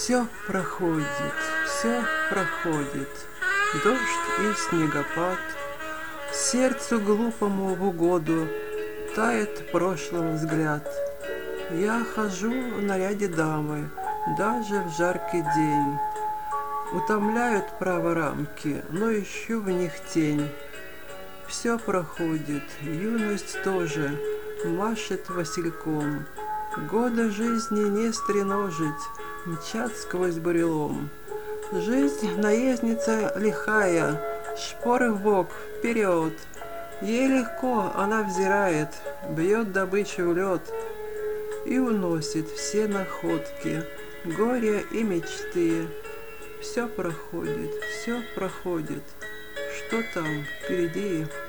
Все проходит, все проходит, дождь и снегопад. Сердцу глупому в угоду тает в прошлом взгляд. Я хожу в наряде дамы, даже в жаркий день. Утомляют право рамки, но ищу в них тень. Все проходит, юность тоже машет васильком. Годы жизни не стреножить, мчат сквозь бурелом. Жизнь наездница лихая, шпоры в бок, вперед. Ей легко, она взирает, бьет добычу в лед и уносит все находки, горе и мечты. Все проходит, что там впереди.